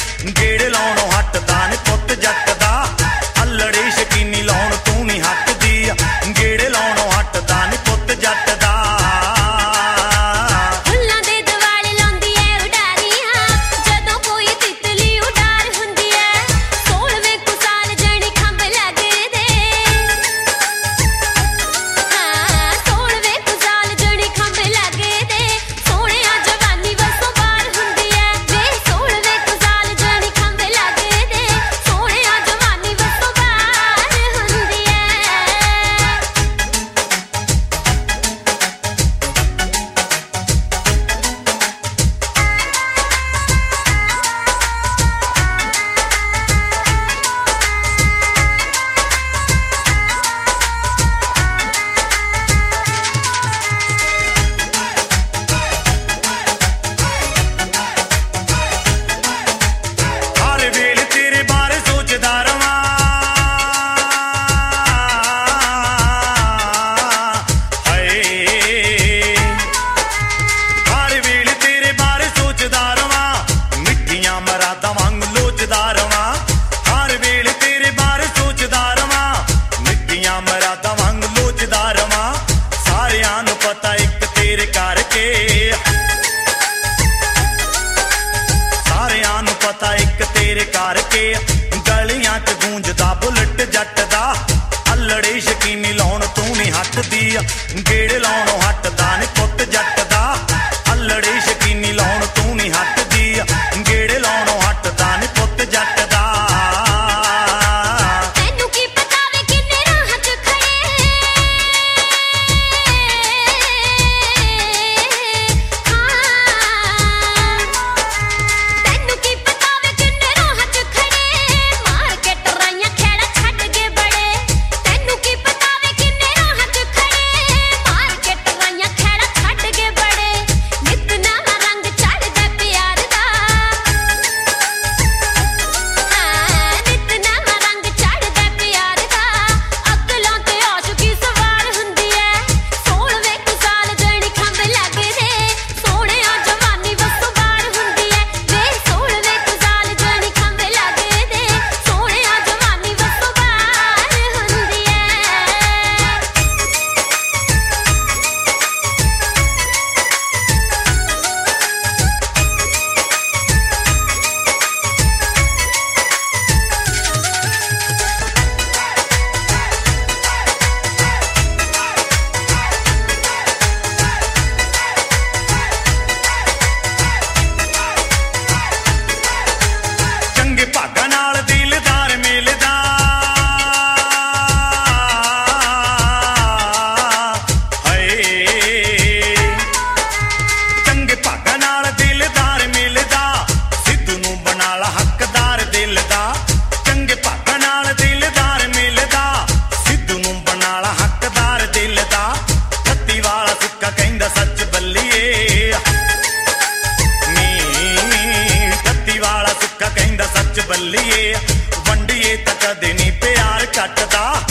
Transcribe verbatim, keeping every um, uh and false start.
ਗੇੜੇ ਲਾਉਣੋਂ ਹੱਟਦਾ ਨੀ ਪੁੱਤ ਜੱਟ ਦਾ ਅਲੜੇ ਸ਼ਕੀਨੀ ਲਾਉਣ ਤੂੰ ਨੀ ਹੱਟਦੀ ਗੇੜੇ ਲਾਉਣੋਂ ਹੱਟਦਾ ਨੀ ਪੁੱਤ ਜੱਟ ਦਾ ਕਰਕੇ ਗਲੀਆਂ 'ਚ ਗੂੰਜਦਾ ਬੁਲਟ ਜੱਟ ਦਾ ਅਲੜੇ ਸ਼ਕੀਨੀ ਲਾਉਣ ਤੂੰ ਨੀ ਹੱਟਦੀ ਗੇੜੇ ਲਾਉਣੋਂ ਹੱਟਦਾ ਨੀ ਪੁੱਤ ਜੱਟ ਦਾ ਅਲੜੇ ਸ਼ਕੀਨੀ ਲਾਉਣ ਤੂੰ ਨੀ ਹੱਟਦੀ ਗੇੜੇ ਲਾਉਣੋਂ ਹੱਟਦਾ ਨੀ ਪੁੱਤ ਜੱਟ ਦਾ ਬੱਲੀਏ ਵੰਡੀਏ ਤਾਂ ਕਦੇ ਨੀ ਪਿਆਰ ਕੱਟਦਾ।